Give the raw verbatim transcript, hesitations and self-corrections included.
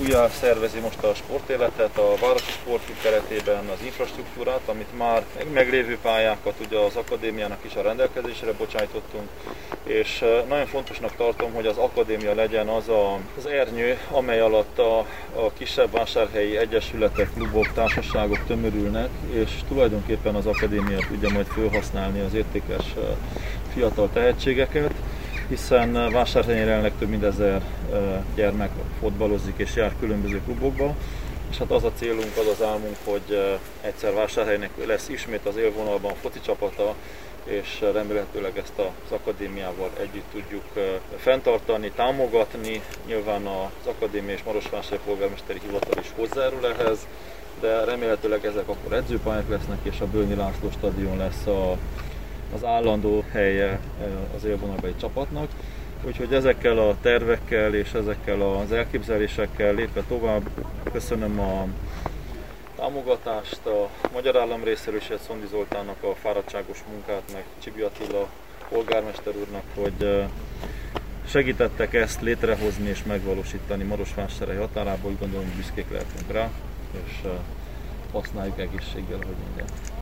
újra szervezi most a sportéletet, a városi sportklub keretében az infrastruktúrát, amit már meglévő pályákat ugye az akadémiának is a rendelkezésre bocsájtottunk, és nagyon fontosnak tartom, hogy az akadémia legyen az a, az ernyő, amely alatt a, a kisebb vásárhelyi egyesületek, klubok, társaságok tömörülnek, és tulajdonképpen az akadémia tudja majd felhasználni az értékes fiatal tehetségeket, hiszen Vásárhelyen jelenleg több mint ezer gyermek fotballozik és jár különböző klubokba, és hát az a célunk, az az álmunk, hogy egyszer Vásárhelynek lesz ismét az élvonalban foci csapata, és remélhetőleg ezt az akadémiával együtt tudjuk fenntartani, támogatni. Nyilván az akadémia és Marosvásárhely polgármesteri hivatal is hozzájárul ehhez, de remélhetőleg ezek akkor edzőpályák lesznek, és a Bölnyi László stadion lesz a az állandó helye az élvonalbeli csapatnak. Úgyhogy ezekkel a tervekkel és ezekkel az elképzelésekkel lépve tovább köszönöm a támogatást a Magyar Állam részéről és Szondi Zoltánnak a fáradtságos munkát, meg Csibi Attila polgármester úrnak, hogy segítettek ezt létrehozni és megvalósítani Marosvásárhely határában. Úgy gondolom, hogy büszkék lehetünk rá, és használjuk egészséggel, ahogy mondják.